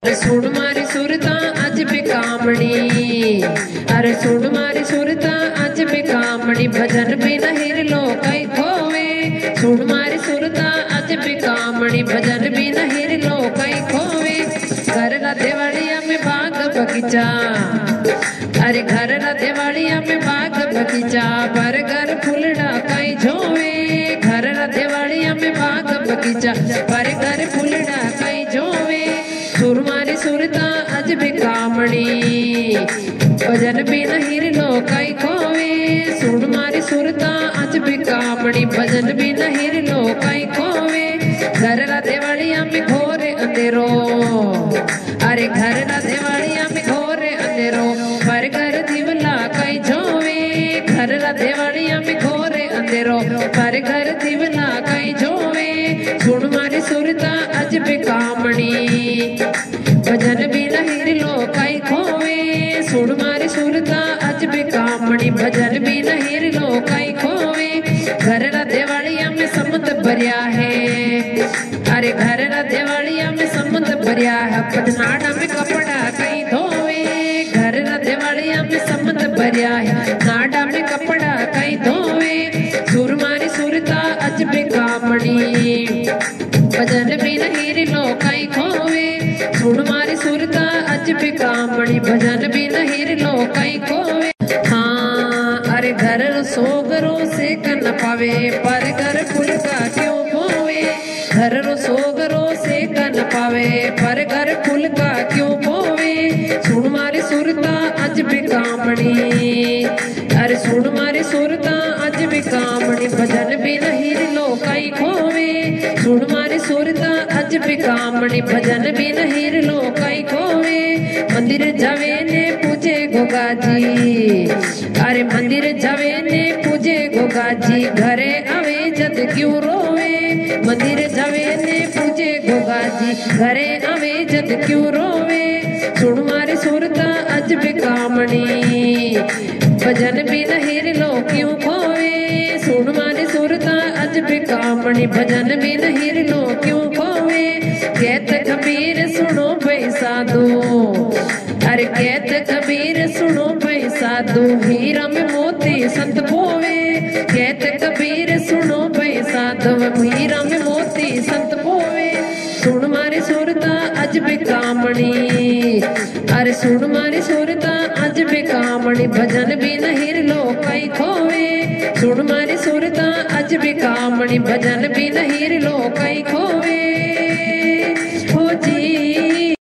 सुन मारी सुरता अज बिकामणी, अरे सुन मारी सुरता अज बिकामणी, भजन बिन हिर लो कई खोवे। सुन मारी सुरता अज बिकामणी, भजन बिन हिर लो कई खोवे। घर रा देवाड़िया में बाग बगीचा, अरे घर रा देवाड़िया में बाग बगीचा, पर घर फुलड़ा कई झोवे। घर रा देवाड़िया में बाग बगीचा, पर घर फुलड़ा कई झोवे। सुर मारी सुरता अज बिकामणी, भजन बिन हिर लो कई खोवे। सुर मारी सुरता अज बिकामणी, भजन बिन हिर लो कई खोवे। घर रा देवाड़िया में घोर अंधेरो, अरे घर रा देवाड़िया में घोर अंधेरो, पर घर दिवला कई झोवे। घर रा देवाड़िया में घोर अंधेरो, पर घर दिवला कई झोवे। सुन मारी सुरता अज बिकामणी, भजन बिन हिर लो कई खोवे। सुन मारी सुरता अज बिकामणी, भजन बिन हिर लो कई खोवे। घर रा देवाड़िया में समुद्र भरिया है, अरे घर रा देवाड़िया में समुद्र भरिया है, पतनाड़ा में कपड़ा कई धोवे। घर रा देवाड़िया में समुद्र भरिया है, नाडा में कपड़ा कई धोवे। सुर मारी सुरता अज बिकामणी, भजन बिन हिर लो कई खोवे। सुन मारी सुरता अज बिकामणी, भजन बिन हिर लो कई खोवे। हाँ अरे घर सोगरो से कन पावे, पर घर फुलका क्यों बोवे। घर सोगरो से कन पावे, पर घर फुलका क्यों बोवे। सुन मारी सुरता अज बिकामणी, अरे सुन मारी सुरता अज बिकामणी, भजन बिन हिर लो कई खोवे। सुन मारी सुरता अज बिकामणी, भजन बिन हिर लो कई खोवे। मंदिर जावे ने पूजे गोगाजी, अरे मंदिर जावे ने पूजे गोगाजी, घरे आवे जद क्यों रोवे। मंदिर जावे ने पूजे गोगाजी, घरे आवे जद क्यों रोवे। सुन मारी सुरता अज बिकामणी, भजन बिन हिर लो क्यों खोवे। सुन मारी सुरता अज बिकामणी, भजन बिन हिर लो क्यों खोवे। कहत कबीर सुनो भाई साधु, अरे कहत कबीर सुनो भाई साधु, हीरा में मोती संत पोवे। कहत कबीर सुनो भाई साधु, हीरा में मोती संत पोवे। सुन मारी सुरता अज बिकामणी, अरे सुन मारी सुरता अज बिकामणी, भजन बिन हिर लो कई खोवे। सुन मारी सुरता अज बिकामणी, भजन बिन हिर लो कई खोवे।